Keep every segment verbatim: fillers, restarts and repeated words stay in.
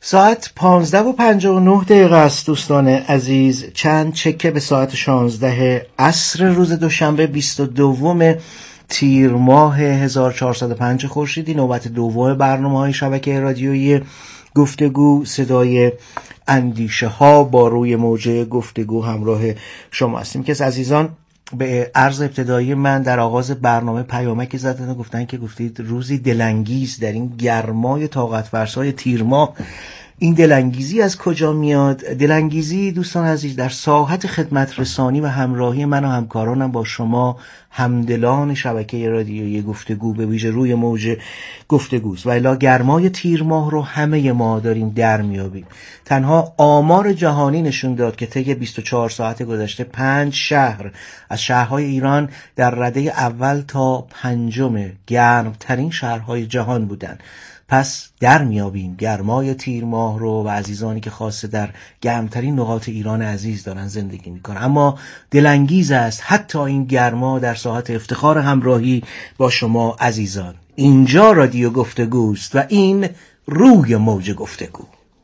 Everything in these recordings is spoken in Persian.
ساعت پانزده و پنجاه و نه دقیقه است دوستان عزیز. چند چکه به ساعت شانزده عصر روز دوشنبه بیست و دوم تیر ماه هزار و چهارصد و پنج خورشیدی، نوبت دوم برنامه‌های شبکه رادیویی گفتگو صدای اندیشه ها با روی موج گفتگو همراه شما هستیم. که از عزیزان به عرض ابتدایی من در آغاز برنامه پیامکی زدن و گفتن که گفتید روزی دلانگیز در این گرمای طاقت فرسای تیر ماه. این دلانگیزی از کجا میاد؟ دلانگیزی دوستان عزیز در ساحت خدمت رسانی و همراهی من و همکارانم با شما همدلان شبکه رادیویی گفتگو به ویژه روی موج گفتگوست و الا گرمای تیر ماه رو همه ما داریم در میابیم. تنها آمار جهانی نشون داد که طی بیست و چهار ساعت گذشته پنج شهر از شهرهای ایران در رده اول تا پنجم گرمترین شهرهای جهان بودن. پس در میابیم گرمای تیر ماه رو و عزیزانی که خاصه در گرمترین نقاط ایران عزیز دارن زندگی میکنن. اما دلانگیز است حتی این گرما در ساحت افتخار همراهی با شما عزیزان. اینجا رادیو گفتگوست و این روی موج گفتگو.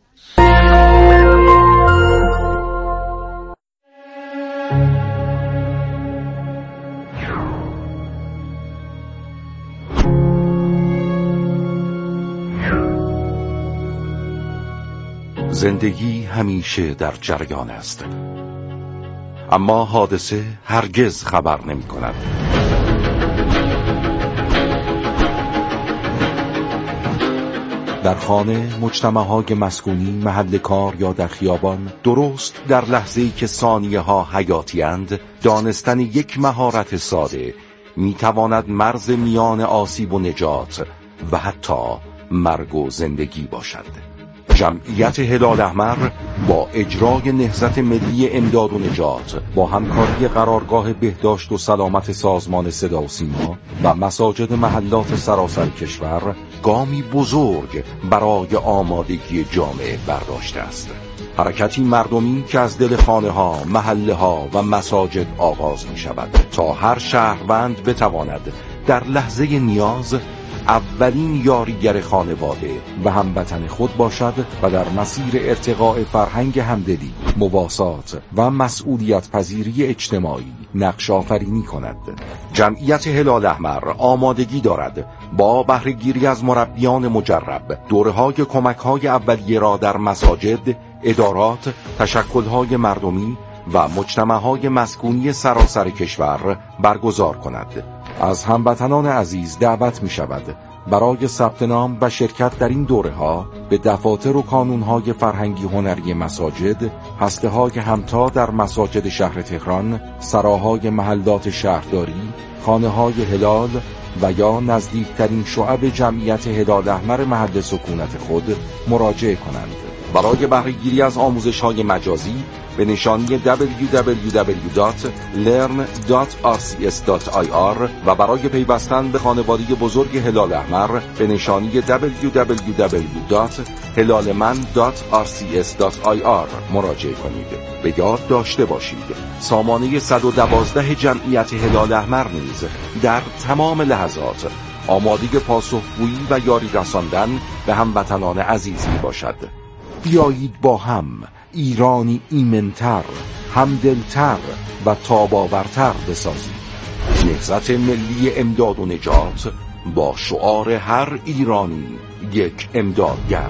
زندگی همیشه در جریان است، اما حادثه هرگز خبر نمی کند. در خانه، مجتمع‌های مسکونی، محل کار یا در خیابان، درست در لحظه‌ای که ثانیه ها حیاتی اند، دانستن یک مهارت ساده می تواند مرز میان آسیب و نجات و حتی مرگ و زندگی باشد. جمعیت هلال احمر با اجرای نهضت ملی امداد و نجات با همکاری قرارگاه بهداشت و سلامت سازمان صدا و سیما و مساجد محلات سراسر کشور گامی بزرگ برای آمادگی جامعه برداشته است. حرکتی مردمی که از دل خانه ها، محله ها و مساجد آغاز می شود تا هر شهروند بتواند در لحظه نیاز اولین یاریگر خانواده و هموطن خود باشد و در مسیر ارتقاء فرهنگ همدلی، مواسات و مسئولیت پذیری اجتماعی نقش آفرینی کند. جمعیت هلال احمر آمادگی دارد با بهره گیری از مربیان مجرب دوره‌های کمک‌های اولیه را در مساجد، ادارات، تشکل‌های مردمی و مجتمع‌های مسکونی سراسر کشور برگزار کند. از هموطنان عزیز دعوت می شود برای ثبت نام و شرکت در این دوره‌ها به دفاتر و کانون‌های فرهنگی هنری مساجد، هسته‌های همتا در مساجد شهر تهران، سراهای محلات شهرداری، خانه‌های هلال و یا نزدیکترین شعب جمعیت هلال احمر محل سکونت خود مراجعه کنند. برای بهره‌گیری از آموزش‌های مجازی به نشانی دبلیو دبلیو دبلیو دات لرن دات آر سی اس دات آی آر و برای پیوستن به خانواده بزرگ هلال احمر به نشانی دبلیو دبلیو دبلیو دات هلالمن دات آر سی اس دات آی آر مراجعه کنید. به یاد داشته باشید سامانه صد و دوازده جمعیت هلال احمر نیز در تمام لحظات آماده پاسخگویی و یاری رساندن به هموطنان عزیز می باشد. بیایید با هم ایرانی ایمن‌تر، همدلتر و تاب‌آورتر بسازیم. نهضت ملی امداد و نجات با شعار هر ایرانی یک امدادگر.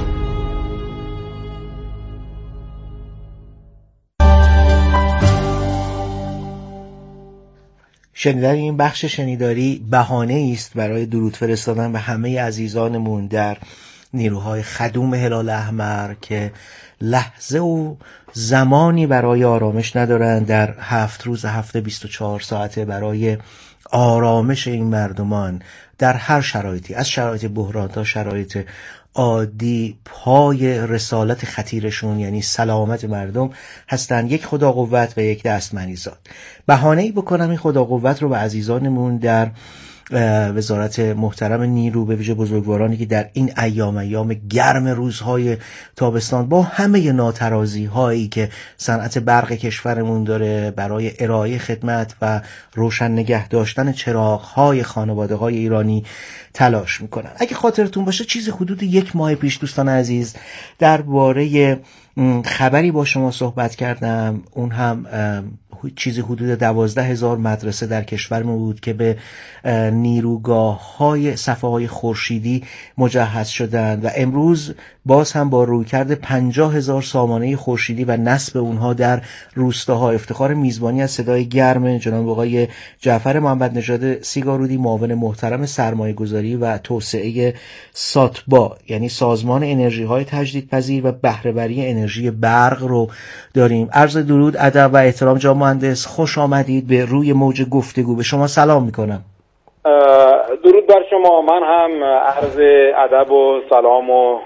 شنیدن این بخش شنیداری بهانه است برای درود فرستادن به همه عزیزانمون در نیروهای خدوم هلال احمر که لحظه و زمانی برای آرامش ندارن در هفت روز هفته بیست و چهار ساعته برای آرامش این مردمان در هر شرایطی، از شرایط بحران تا شرایط عادی، پای رسالت خطیرشون یعنی سلامت مردم هستن. یک خدا قوت و یک دست مریزاد. بهانه‌ای بکنم این خدا قوت رو به عزیزانمون در وزارت محترم نیرو، به ویژه بزرگوارانی که در این ایام ایام گرم روزهای تابستان با همه ناترازی هایی که صنعت برق کشورمون داره برای ارائه خدمت و روشن نگه داشتن چراغ های خانواده های ایرانی تلاش میکنن. اگه خاطرتون باشه چیز حدود یک ماه پیش دوستان عزیز درباره خبری با شما صحبت کردم، اون هم چیزی حدود دوازده هزار مدرسه در کشورمون بود که به نیروگاه های صفحه های خورشیدی مجهز شدند و امروز باز هم با رویکرد پنجاه هزار سامانه خورشیدی و نصب اونها در روستاها. افتخار میزبانی از صدای گرم جناب آقای جعفر محمد نژاد سیگارودی، معاون محترم سرمایه گذاری و توسعه ساتبا یعنی سازمان انرژی های تجدیدپذیر و بهره وری انرژی برق رو داریم. عرض درود، ادب و احترام جناب مهندس، خوش آمدید به روی موج گفتگو. به شما سلام میکنم. درود بر شما. من هم عرض ادب و سلام و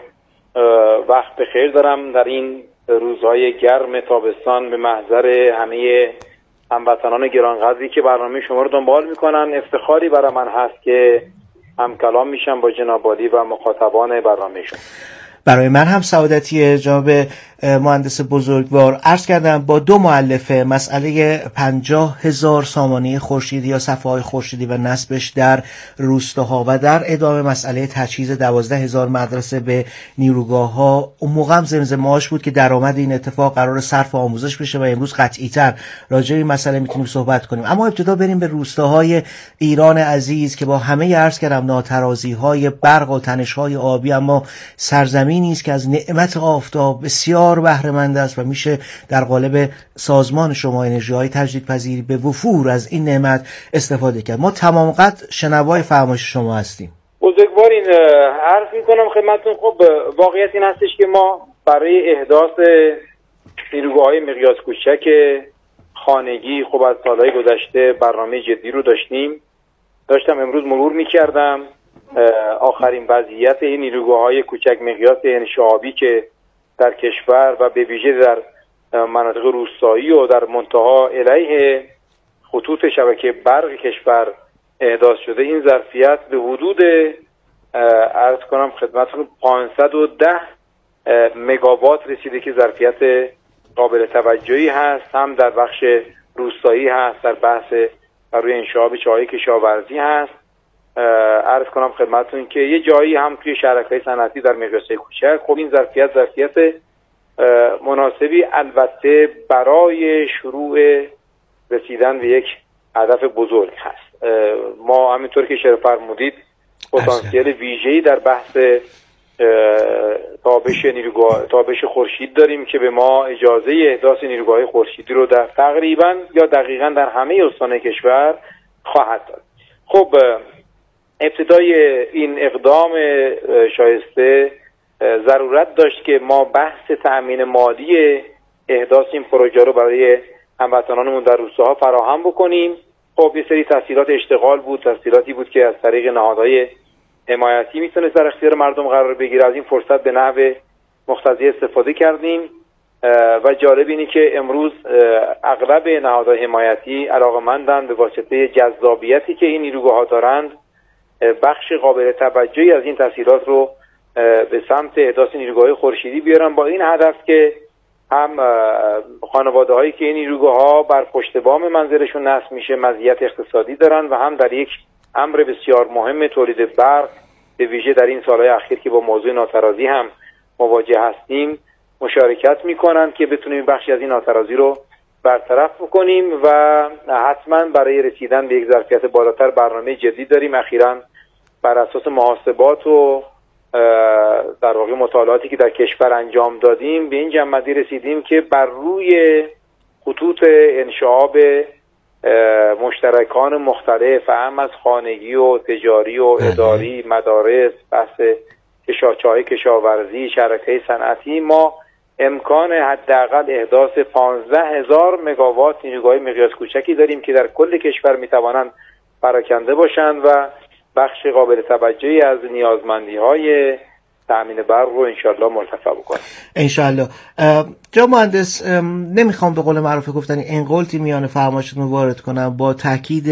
وقت بخیر دارم در این روزهای گرم تابستان به محضر همه هموطنان گرانقدری که برنامه شما رو دنبال میکنن. افتخاری برای من هست که هم کلام میشم با جناب عالی و مخاطبان برنامه شما. برای من هم سعادتیه جناب مهندس بزرگوار. عرض کردم با دو مؤلفه مسئله پنجاه هزار سامانه خورشیدی یا صفحه های خورشیدی و نصبش در روستاها و در ادامه مسئله تجهیز دوازده هزار مدرسه به نیروگاه ها. اون موقع هم زمزمه‌اش بود که درآمد این اتفاق قرار صرف آموزش بشه و امروز قطعی تر راجع به این مسئله میتونیم صحبت کنیم. اما ابتدا بریم به روستاهای ایران عزیز که با همه عرض کردم ناترازی های برق و تنش های آبی اما سرزمینی است که از نعمت آفتاب بسیار بهره مند است و میشه در قالب سازمان شما انرژی های تجدیدپذیر به وفور از این نعمت استفاده کرد. ما تمام قد شنوای فرمایش شما هستیم. بزرگوارین عرض میکنم خدمتتون. خب واقعیت این هستش که ما برای احداث نیروگاه‌های مقیاس کوچک خانگی خب از سالهای گذشته برنامه جدی رو داشتیم. داشتم امروز مرور میکردم آخرین وضعیت این نیروگاه‌های کوچک مقیاس انشعابی که در کشور و به ویژه در مناطق روستایی و در منتها علیه خطوط شبکه برق کشور احداث شده. این ظرفیت به حدود عرض کنم خدمتتون پانصد و ده مگاوات رسیده که ظرفیت قابل توجهی هست. هم در بخش روستایی هست، در بحث روی انشعاب چاهای کشاورزی هست. عرض کنم خدمتتون که یه جایی هم توی شرکت‌های صنعتی در مقیاس‌های کوچک. خب این ظرفیت ظرفیت مناسبی البته برای شروع رسیدن به یک هدف بزرگ هست. ما همینطور که اشاره فرمودید پتانسیل ویژه‌ای در بحث تابش نیروگاه تابش خورشید داریم که به ما اجازه احداث نیروگاه خورشیدی رو در تقریبا یا دقیقاً در همه استان‌های کشور خواهد داد. خب ابتدای این اقدام شایسته ضرورت داشت که ما بحث تأمین مالی احداث این پروژه رو برای هموطنانمون در روستاها فراهم بکنیم. خب یه سری تسهیلات اشتغال بود، تسهیلاتی بود که از طریق نهادهای حمایتی میتونست در اختیار مردم قرار بگیره. از این فرصت به نحو مقتضی استفاده کردیم و جالب اینه که امروز اغلب نهادهای حمایتی علاقه‌مندند به واسطه جذابیتی که این نیروگاه‌ها دارند بخش قابل توجهی از این تسهیلات رو به سمت احداث نیروگاه خورشیدی بیارن، با این هدف که هم خانواده هایی که این نیروگاه ها بر پشت بام منزلشون نصب میشه مزیت اقتصادی دارن و هم در یک امر بسیار مهم تولید برق به ویژه در این سالهای اخیر که با موضوع ناترازی هم مواجه هستیم مشارکت میکنن که بتونیم بخشی از این ناترازی رو برطرف بکنیم و حتما برای رسیدن به یک ظرفیت بالاتر برنامه جدی داریم. اخیراً بر اساس محاسبات و در واقع مطالعاتی که در کشور انجام دادیم به این جمع‌بندی رسیدیم که بر روی خطوط انشعاب مشترکان مختلف هم از خانگی و تجاری و اداری، مدارس، بحث کشاچای کشاورزی، شرکت‌های صنعتی ما امکان حداقل احداث پانزده هزار مگاوات نیروگاه مقیاس کوچکی داریم که در کل کشور میتوانند پراکنده باشند و بخش قابل توجهی از نیازمندی‌های تأمین برق رو انشالله مرتفع بکنیم. انشالله. جناب مهندس، نمیخوام به قول معروف گفتنی انقلتی میان فرمایشتون وارد کنم، با تاکید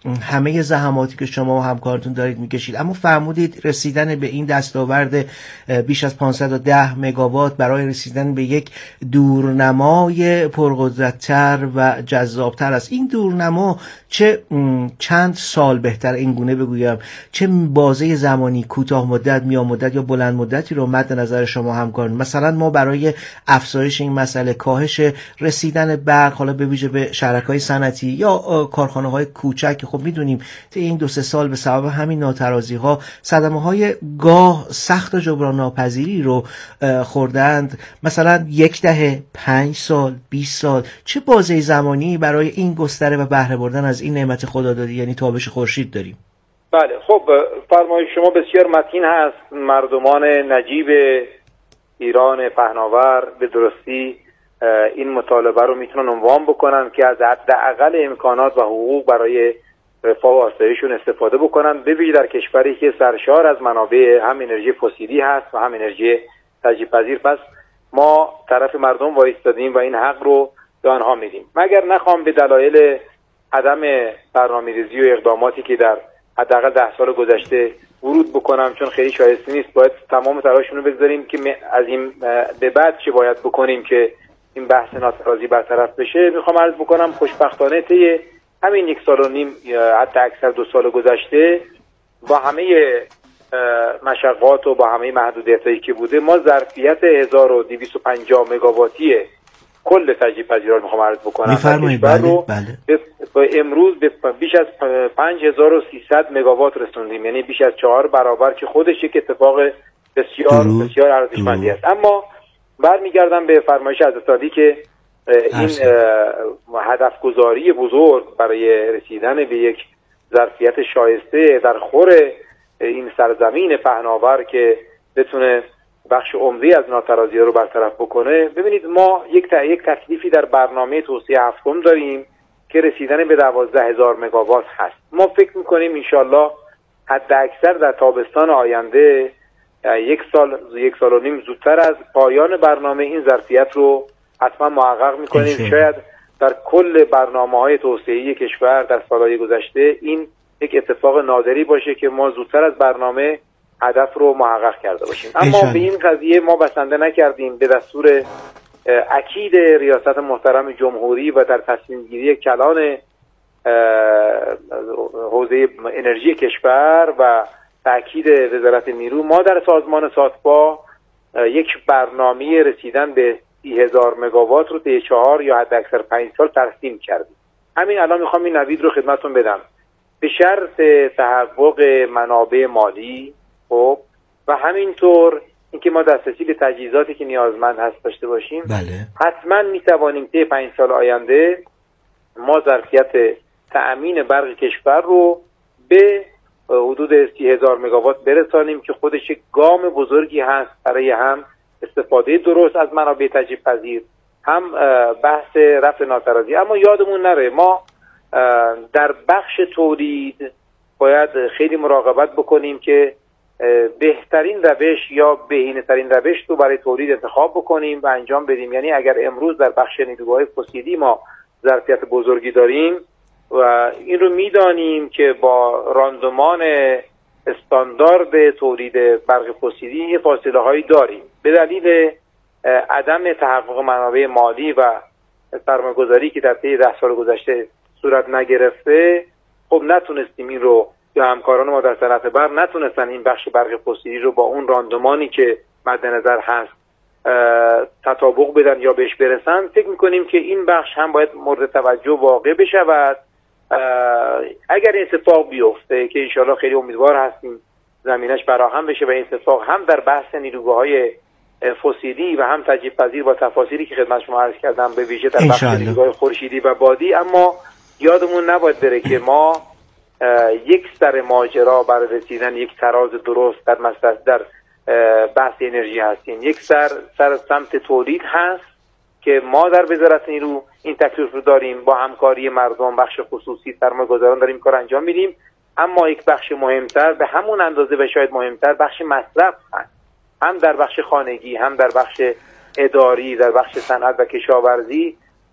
همه زحماتی که شما و همکارتون دارید میکشید، اما فرمودید رسیدن به این دستاورد بیش از پانصد و ده مگاوات برای رسیدن به یک دورنمای پرقدرت‌تر و جذابتر است. این دورنما چه چند سال، بهتر این گونه بگویم، چه بازه زمانی کوتاه مدت، میان مدت یا بلند مدتی رو مد نظر شما همکاران؟ مثلا ما برای افزایش این مسئله، کاهش رسیدن برق، حالا به ویژه به شرکای صنعتی یا کارخانه های کوچک که خب میدونیم طی این دو سه سال به سبب همین ناترازی ها صدمه های گاه سخت و جبران ناپذیری رو خوردند، مثلا یک دهه، پنج سال، بیست سال، چه بازه زمانی برای این گستره و بهره بردن از این نعمت خدادادی یعنی تابش خورشید داریم؟ بله، خب فرمایش شما بسیار متین هست. مردمان نجیب ایران پهناور به درستی این مطالبه رو میتونن عنوان بکنن که از حداقل امکانات و حقوق برای رفاه و آسایششون استفاده بکنن، به ویژه در کشوری که سرشار از منابع هم انرژی فسیلی هست و هم انرژی تجدید پذیر. پس ما طرف مردم وایستادیم و این حق رو به آنها میدیم، مگر نخوام به دلایل عدم برنامه‌ریزی و اقداماتی که در حداقل ده سال گذشته ورود بکنم، چون خیلی شایسته نیست. باید تمام تلاشمون رو بگذاریم که از این به بعد چه باید بکنیم که این بحث ناترازی برطرف بشه. میخوام عرض بکنم خوشبختانه طی همین یک سال و نیم یا حتی اکثر دو سال گذشته با همه مشقات و با همه محدودیتایی که بوده، ما ظرفیت هزار و دویست و پنجاه مگاواتی کل تجدید پذیرا رو میخوام عرض بکنم. میفرمایید. بله بله. به امروز به بیش از پنج هزار و سیصد مگاوات رسوندیم، یعنی بیش از چهار برابر، که خودش یک اتفاق بسیار درو. بسیار ارزشمندی است. اما برمیگردم به فرمایش حضرت که این هدف گذاری بزرگ برای رسیدن به یک ظرفیت شایسته در خور این سرزمین پهناور که بتونه بخش عمده از ناترازی رو برطرف بکنه. ببینید ما یک یک تکلیفی در برنامه توسعه هفتم داریم که رسیدن به دوازده هزار مگاوات هست. ما فکر میکنیم انشالله حد اکثر در تابستان آینده، یک سال یک سال و نیم زودتر از پایان برنامه، این ظرفیت رو حتما محقق میکنیم. شاید در کل برنامه‌های توسعه‌ای کشور در سالهای گذشته این یک اتفاق نادری باشه که ما زودتر از برنامه هدف رو محقق کرده باشیم. اما به این قضیه ما بسنده نکردیم. به دستور اکید ریاست محترم جمهوری و در تصمیم گیری کلان حوزه انرژی کشور و تأکید وزارت نیرو، ما در سازمان ساتپا یک برنامه رسیدن به سی هزار مگاوات رو طی چهار یا حد اکثر پنج سال ترسیم کردیم. همین الان میخوام این نوید رو خدمتتون بدم. به شرط تحقق منابع مالی خب و همینطور اینکه ما دسترسی به تجهیزاتی که نیازمند هست داشته باشیم، بله. حتما میتوانیم طی پنج سال آینده ما ظرفیت تأمین برق کشور رو به حدود سی هزار مگاوات برسانیم که خودش یک گام بزرگی هست برای هم استفاده درست از منابع تجدید پذیر، هم بحث رفع ناترازی. اما یادمون نره ما در بخش تولید باید خیلی مراقبت بکنیم که بهترین روش یا بهینه‌ترین روش رو برای تولید انتخاب بکنیم و انجام بدیم. یعنی اگر امروز در بخش نیروهای فسیلی ما ظرفیت بزرگی داریم و این رو میدانیم که با راندمان استاندارد تولید برق فسیلی فاصله هایی داریم، به دلیل عدم تحقق منابع مالی و سرمایه‌گذاری که در طی ده سال گذشته صورت نگرفته، خب نتونستیم این رو، یا همکاران ما در صنعت برق نتونستن این بخش برق فسیلی رو با اون راندمانی که مد نظر هست تطابق بدن یا بهش برسن. فکر میکنیم که این بخش هم باید مورد توجه واقع بشود. اگر این اتفاق بیفته که انشاءالله خیلی امیدوار هستیم زمینش فراهم بشه و این اتفاق هم در بحث نیروگاه‌های فسیلی و هم تجدید پذیر با تفاصیلی که خدمت شما عرض کردم، به ویژه در بخش نیروگاه خورشیدی و بادی. اما یادمون نباید بره که ما یک سر ماجرا برای رسیدن یک تراز درست در مسئله در بحث انرژی هستیم. یک سر سر سمت تولید هست که ما در وزارت نیرو این تکلیف رو داریم، با همکاری مردم، بخش خصوصی، سرمایه‌گذاران داریم کار انجام میدیم. اما یک بخش مهمتر، به همون اندازه و شاید مهمتر، بخش مصرف هست، هم در بخش خانگی، هم در بخش اداری، در بخش صنعت و کشاورزی.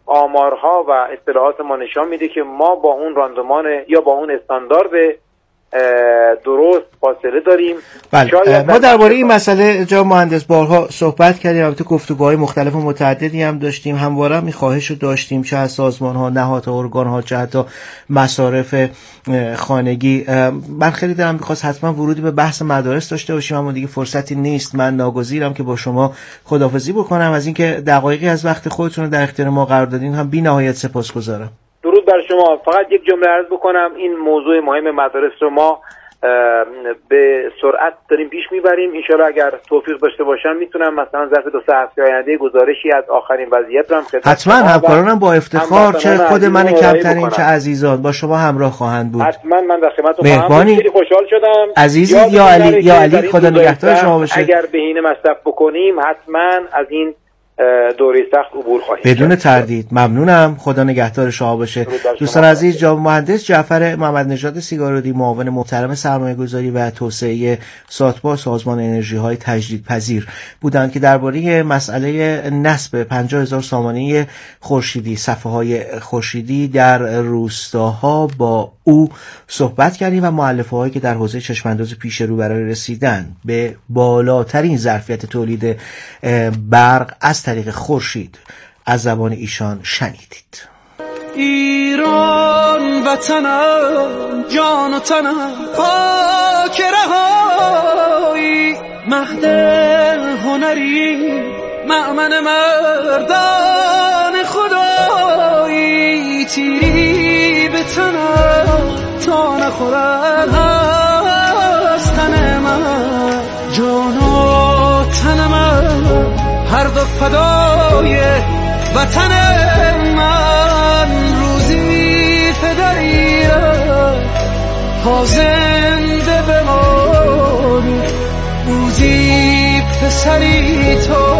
آمارها و اطلاعات ما نشان میده که ما با اون راندمان یا با اون استاندارد درست فاصله داریم. بله. ما درباره این مسئله جناب مهندس بارها صحبت کردیم، البته گفتگوهای مختلف و متعددی هم داشتیم، همواره این خواهش رو داشتیم چه از سازمان‌ها، نهادها، ارگان‌ها، چه حتی مصارف خانگی. من خیلی دلم می‌خواست حتما ورودی به بحث مدارس داشته باشیم، اما دیگه فرصتی نیست. من ناگزیرم که با شما خداحافظی بکنم. از اینکه دقایقی از وقت خودتون رو در اختیار ما قرار دادین هم بی‌نهایت سپاسگزارم. درود بر شما. فقط یک جمله عرض بکنم، این موضوع مهم مدارس رو ما به سرعت داریم پیش میبریم. انشالله اگر توفیق داشته باشم میتونم مثلا ظرف دو سه هفته آینده گزارشی از آخرین وضعیت رو هم خدمت حتما همکارانم با افتخار چه خود من کمترین چه عزیزان با شما همراه خواهند بود. حتما من در خدمتتون مهربانی. خیلی خوشحال شدم. عزیزید یا علی یا علی خدا نگهدار شما باشه. اگر بهینه مصرف بکنیم حتما از این دوره سخت عبور خواهیم بدون تردید. ممنونم. خدا نگهدار شما باشه. دوستان عزیز، جناب مهندس جعفر محمد نژاد سیگارودی، معاون محترم سرمایه‌گذاری و توسعه ساتبا سازمان انرژی های تجدیدپذیر بودند که درباره مسئله نصب پنجاه هزار سامانه خورشیدی، صفحه های خورشیدی در روستاها با او صحبت کردیم و مؤلفه هایی که در حوزه چشمانداز پیش رو برای رسیدن به بالاترین ظرفیت تولید برق از طریق خورشید از زبان ایشان شنیدید. ایران وطنم، جان و تنم، خاک رهایی، مهد هنری، مأمن مردان خدایی، تیری به تنم تا نخورد هست تن من، جان و تن من هر دو فدای وطن من، روزی فداییت تا زنده بمانی، روزی پسری تو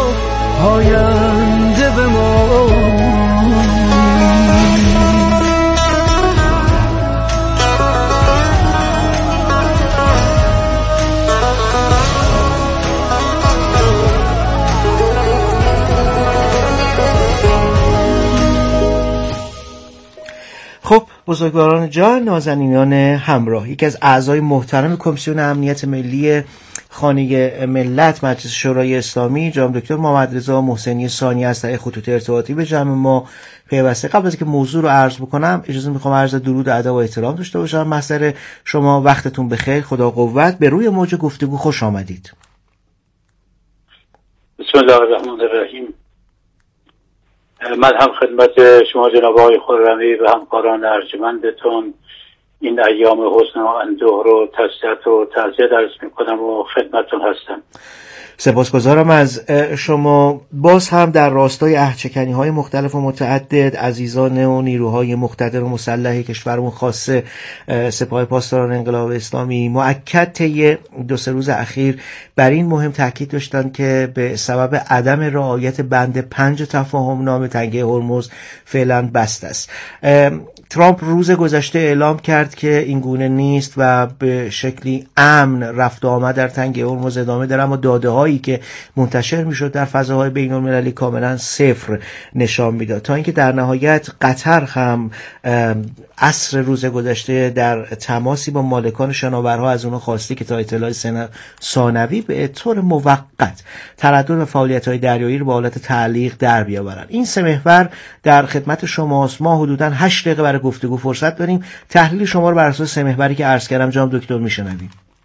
آینده بمانی. خب بزرگواران جان، نازنینان همراه، یکی از اعضای محترم کمیسیون امنیت ملی خانه ملت مجلس شورای اسلامی جناب دکتر محمد رضا محسنی ثانی از طریق خطوط ارتباطی به جمع ما پیوسته. قبل از اینکه موضوع رو عرض بکنم اجازه میخوام عرض درود و ادب و احترام داشته باشم. محضر شما وقتتون بخیر، خدا قوت. به روی موج گفتگو خوش آمدید. بسم الله الرحمن الرحیم. من هم خدمت شما جناب آقای خرمی و همکاران ارجمندتون این ایام حسن و اندوه رو تسلیت و تعزیت عرض میکنم و خدمتتون هستم. سپاسگزارم از شما. باز هم در راستای عهدشکنی های مختلف و متعدد عزیزان و نیروهای مقتدر و مسلح کشورمون، خاصه سپاه پاسداران انقلاب اسلامی، مؤکد طی دو سه روز اخیر بر این مهم تاکید داشتن که به سبب عدم رعایت بند پنج تفاهم نامه تنگه هرمز فعلا بسته است. ترامپ روز گذشته اعلام کرد که این گونه نیست و به شکلی امن رفت و آمد در تنگه هرمز ادامه داره، اما داده هایی که منتشر میشد در فضاهای بین المللی کاملا صفر نشان میداد، تا اینکه در نهایت قطر هم عصر روز گذشته در تماسی با مالکان شناورها از اونها خواسته که تا اطلاع ثانوی به طور موقت تردد و فعالیت‌های دریایی رو به حالت تعلیق در بیاورن. این سه محور در خدمت شماست. ما حدوداً هشت دقیقه برای گفتگو فرصت داریم. تحلیل شما رو بر اساس سه محوری که عرض کردم جناب دکتر میشنویم.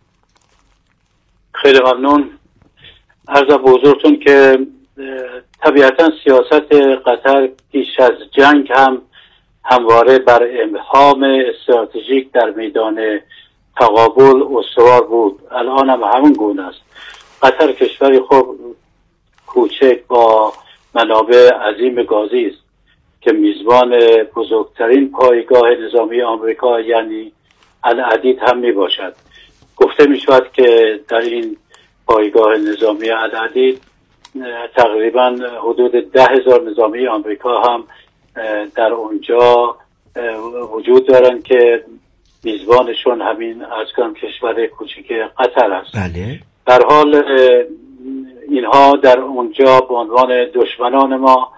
خیلی ممنون. عرض به حضورتون که طبیعتاً سیاست قطر پیش از جنگ هم همواره بر ابهام استراتژیک در میدان تقابل استوار بود. الان هم همون گونه است. قطر کشوری خب کوچک با منابع عظیم گازی است که میزبان بزرگترین پایگاه نظامی آمریکا یعنی العدید هم می باشد. گفته می شود که در این پایگاه نظامی العدید تقریبا حدود ده هزار نظامی آمریکا هم در اونجا وجود دارند که میزبانشون همین از کم کشور کوچیک قطر است. بله. در حال اینها در اونجا به عنوان دشمنان ما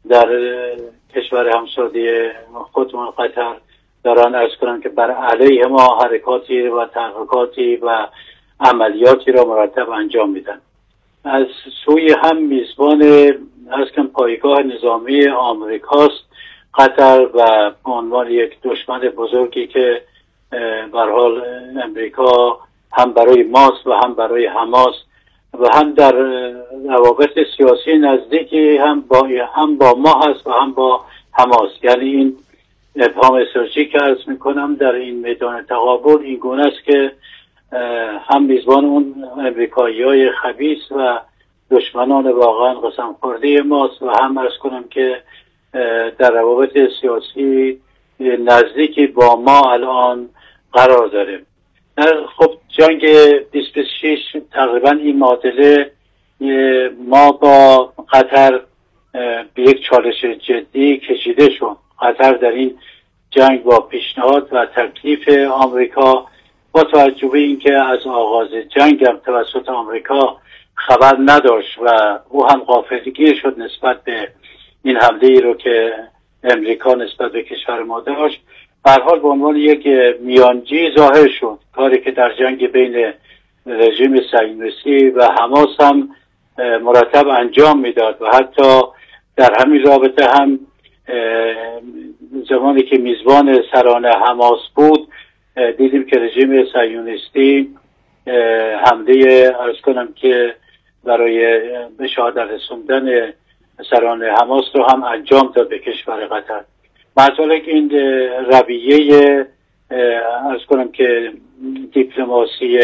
در کشور همسایه خودمون قطر دارن ارز کنم که بر علیه ما حرکاتی و تحرکاتی و عملیاتی را مرتب انجام میدن. از سوی هم میزبان ارز کنم پایگاه نظامی آمریکاست قطر و به عنوان یک دشمن بزرگی که به هر حال امریکا هم برای ماست و هم برای حماس و هم در روابط سیاسی نزدیکی هم با هم با ما هست و هم با حماس. یعنی این ابهام استراتژیک که عرض میکنم در این میدان تقابل این گونه است که هم میزبان اون امریکایی های خبیث و دشمنان واقعا قسم خورده ماست و هم عرض کنم که در روابط سیاسی نزدیکی با ما الان قرار داره. خب جنگ بیست و شش تقریبا این معادله ما با قطر به یک چالش جدی کشیده شد. قطر در این جنگ با پیشنهاد و تکلیف آمریکا با توجه به اینکه از آغاز جنگ هم توسط آمریکا خبر نداشت و او هم غافلگیر شد نسبت به این حمله ای رو که امریکا نسبت به کشور ما داشت، به هر حال به عنوان یک میانجی ظاهر شد، کاری که در جنگ بین رژیم صهیونیستی و حماس هم مرتب انجام میداد و حتی در همین رابطه هم زمانی که میزبان سرانه حماس بود دیدیم که رژیم صهیونیستی حمله عرض کنم که برای به شهادت رسوندن سرانه حماس رو هم انجام داد به کشور قطر. مثلا این رویه عرض کنم که دیپلماسی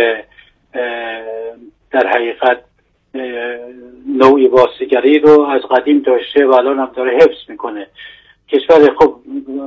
در حقیقت نوعی واسطگری رو از قدیم داشته و الان هم داره حفظ میکنه. کشور خب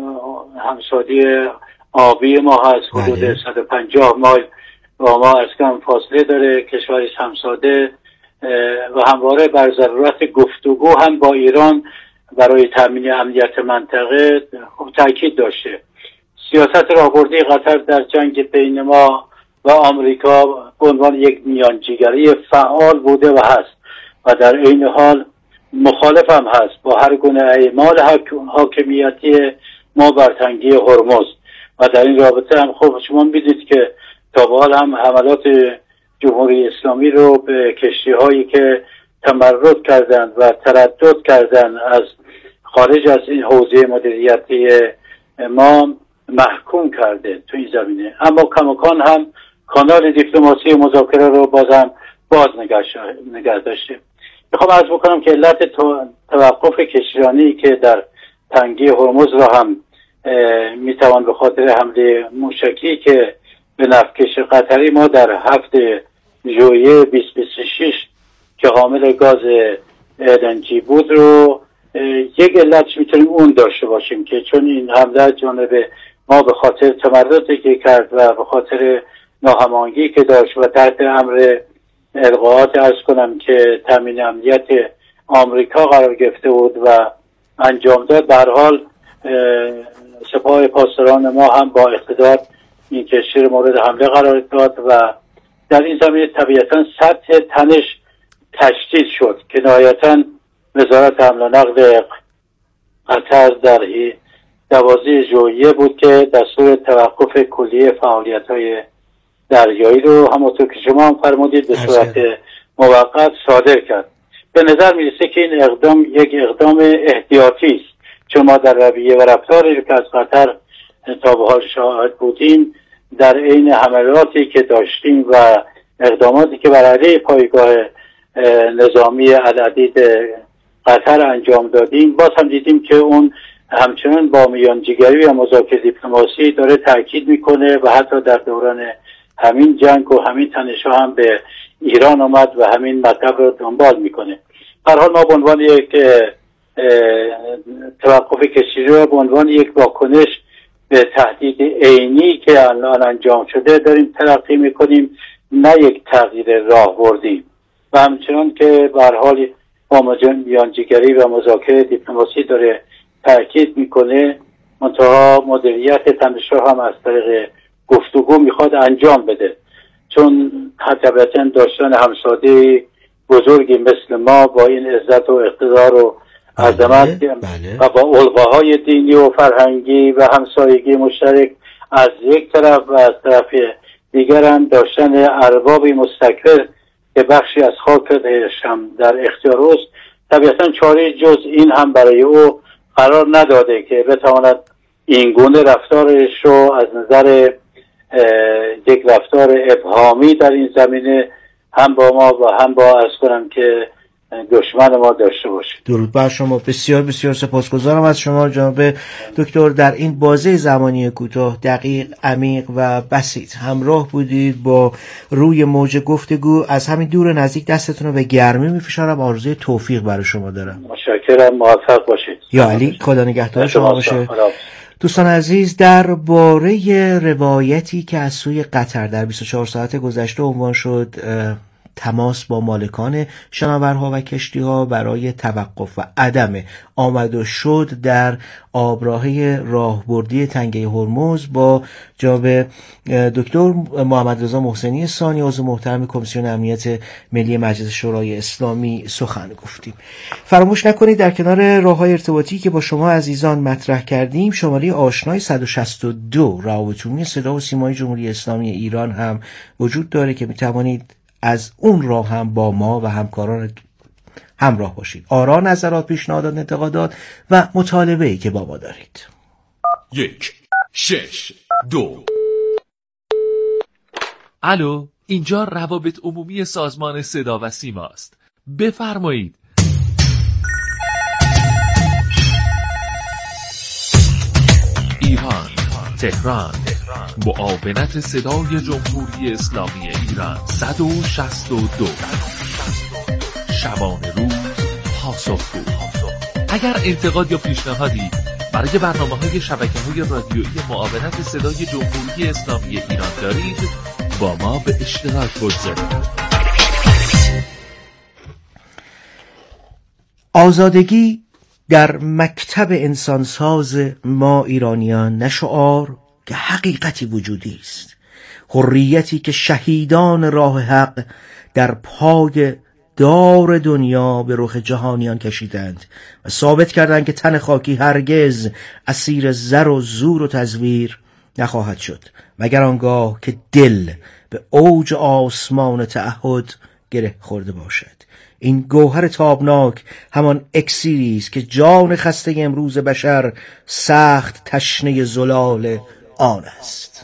همسایه آبی ما هست، حدود صد و پنجاه مایل با ما از کم فاصله داره، کشوری همسایه و همواره بر ضرورت گفتگو هم با ایران برای تامین امنیت منطقه خب تاکید داشته. سیاست راهبردی قطر در جنگ بین ما و آمریکا به عنوان یک میانجیگری فعال بوده و هست و در این حال مخالف هم هست با هر گونه اعمال حاکمیتی ما بر تنگی هرمز و در این رابطه هم خب شما میدید که تا به حال هم حملات جمهوری اسلامی رو به کشتی هایی که تمرد کردند و تردد کردند از خارج از این حوزه مدیریتی ما محکوم کرده تو این زمینه. اما کماکان هم کانال دیپلماسی مذاکره رو بازم باز نگه داشته. میخوام عرض بکنم که علت توقف کشتیرانی که در تنگی هرمز را هم میتوان به خاطر حمله موشکی که به نفتکش قطری ما در هفته ژوئیه بیست بیست و شش که حامل گاز ال ان جی بود رو یک علتش میتونیم اون داشته باشیم که چون این حمله جانب ما به خاطر تمردی که کرد و به خاطر ناهماهنگی که داشت و تحت امر القاءات عرض کنم که تامین امنیت آمریکا قرار گرفته بود و انجام داد، به هر حال سپاه پاسداران ما هم با اقتدار این کشتی مورد حمله قرار داد و در این زمینه طبیعتا سطح تنش تشدید شد که نهایتا وزارت حمل و نقل قطر در دوازده ژوئیه بود که دستور توقف کلی فعالیت‌های دریایی رو همونطور که شما هم فرمودید به صورت موقت صادر کرد. به نظر میرسه که این اقدام یک اقدام احتیاطی است، چون ما در رویه و رفتاری که از قطر تا به حال شاهد بودیم در عین حملاتی که داشتیم و اقداماتی که بر علیه پایگاه نظامی العدید قطر انجام دادیم باز هم دیدیم که اون همچنان با میانجیگری و مذاکره دیپلماسی داره تاکید میکنه و حتی در دوران همین جنگ و همین تنش‌ها هم به ایران آمد و همین مطلب رو دنبال میکنه. به هر حال ما به عنوان یک توقف کشتی رو به عنوان یک واکنش به تهدید عینی که الان انجام شده داریم تلقی میکنیم، نه یک تغییر راهبردی و همچنان که به هر حال با میانجیگری و مذاکره دیپلماسی داره تاکید میکنه، منتها مدیریت تنش‌ها هم از طریق گفتگو میخواد انجام بده، چون طبیعتاً داشتن همسایه بزرگی مثل ما با این عزت و اقتدار و عظمت بله. و با الگوهای دینی و فرهنگی و همسایگی مشترک از یک طرف و از طرف دیگر هم داشتن اربابی مستقر که بخشی از خاک هم در اختیار اوست، طبیعتا چاره جز این هم برای او قرار نداده که بتواند این گونه رفتارش رو از نظر یک رفتار ابهامی در این زمینه هم با ما و هم با عرض کنم که دشمن ما داشته باشه. درود بر شما. بسیار بسیار سپاسگزارم از شما جناب دکتر، در این بازه زمانی کوتاه، دقیق، عمیق و بسیط همراه بودید با روی موج گفتگو. از همین دور نزدیک دستتون رو به گرمی میفشارم، آرزوی توفیق برای شما دارم. متشکرم، موفق باشید. یا علی، خدا نگهدار شما باشه. دوستان عزیز، درباره روایتی که از سوی قطر در بیست و چهار ساعت گذشته عنوان شد، تماس با مالکان شناورها و کشتی‌ها برای توقف و عدم آمد و شد در آبراهه راهبردی تنگه هرمز، با جناب دکتر محمد رضا محسنی ثانی، عضو محترم کمیسیون امنیت ملی مجلس شورای اسلامی سخن گفتیم. فراموش نکنید در کنار راه‌های ارتباطی که با شما عزیزان مطرح کردیم، شماره آشنای صد و شصت و دو روابط عمومی صدا و سیمای جمهوری اسلامی ایران هم وجود داره که می‌توانید از اون راه هم با ما و همکاران همراه باشید. آرا، نظرات، پیشنهادات، انتقادات و مطالبه‌ای که با ما دارید. یک شش دو. الو، اینجا روابط عمومی سازمان صدا و سیما است. بفرمایید. ایران، تهران، معاونت صدای جمهوری اسلامی ایران صد و شصت و دو. شبانه روز پاسخگو. اگر انتقاد یا پیشنهادی برای برنامه‌های شبکه‌های رادیویی معاونت صدای جمهوری اسلامی ایران دارید، با ما به اشتراک بگذارید. آزادگی در مکتب انسانساز ما ایرانیان نه شعار که حقیقتی وجودی است، حریتی که شهیدان راه حق در پای دار دنیا به رخ جهانیان کشیدند و ثابت کردند که تن خاکی هرگز اسیر زر و زور و تزویر نخواهد شد، مگر آنگاه که دل به اوج آسمان تعهد گره خورده باشد. این گوهر تابناک همان اکسیری است که جان خسته امروز بشر سخت تشنه زلال آن است.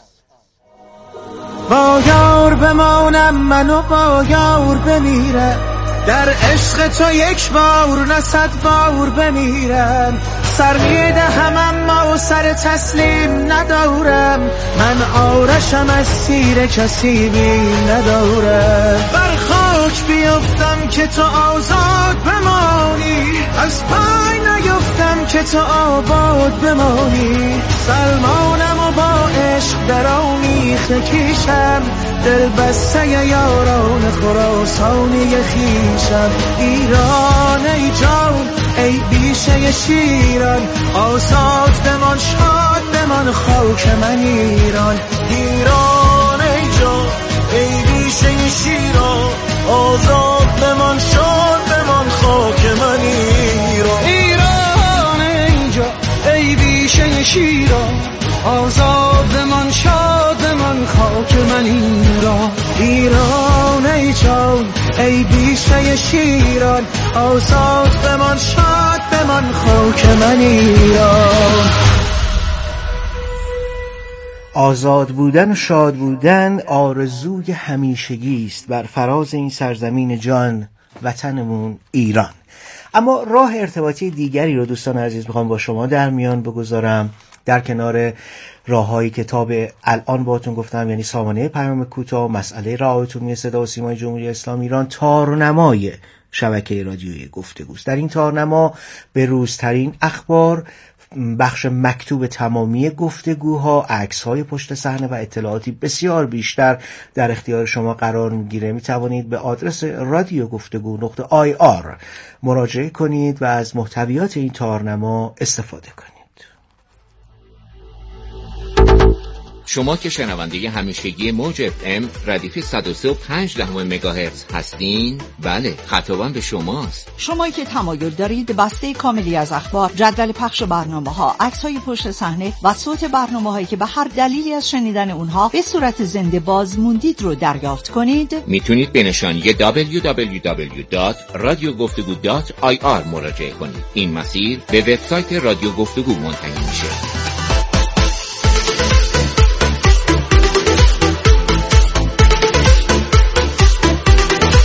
با یار بمانم منو با یار بمیرم، در عشق تو یک بار نه صد بار بمیرم. سر میدهم اما سر تسلیم ندارم، من آرشم از سیر کسی بیم ندارم. بر خاک بیفتم که تو آزاد بمانی، از پای نیفتم که تو آباد بمانی. سلمانم و با عشق در آمیخته کیشم، دل بسته یاران خراسانی خیشم. ایران ای جان ای بیشه شیران، آزاد بمان شاد بمان خاک من ایران. ایران ای جان ای بیشه شیران، آزاد بمان شاد بمان خاک من ایران. ایران ای جان ای بیشه شیران، آزاد بمان شاد بمان خاک من ایران. ایران ای جان ای بیشه شیران، آزاد بمان شاد بمان خاک من ایران. آزاد بودن و شاد بودن آرزوی همیشگی است بر فراز این سرزمین جان، وطنمون ایران. اما راه ارتباطی دیگری رو دوستان عزیز میخوام با شما در میان بگذارم، در کنار راههایی که تا به الان باهاتون گفتم، یعنی سامانه پیام کوتاه، مسئله روابط عمومی صدا و سیمای جمهوری اسلامی ایران، تارنمای شبکه رادیویی گفتگوست. در این تارنما به روزترین اخبار، بخش مکتوب تمامی گفتگوها، عکس‌های پشت صحنه و اطلاعاتی بسیار بیشتر در اختیار شما قرار میگیره. می توانید به آدرس رادیو گفتگو نقطه آی آر مراجعه کنید و از محتویات این تارنما استفاده کنید. شما که شنونده همیشگی موج اف ام ردیف صد و سه و پنج دهم مگاهرتز هستین، بله خطابم به شماست. شما که تمایل دارید بسته کاملی از اخبار، جدول پخش برنامه‌ها، عکس‌های پشت صحنه و صوت برنامه‌هایی که به هر دلیلی از شنیدن اونها به صورت زنده باز موندید رو دریافت کنید، میتونید به نشانی دبلیو دبلیو دبلیو دات رادیو گفتگو دات آی آر مراجعه کنید. این مسیر به وبسایت رادیو گفتگو منتهی میشه.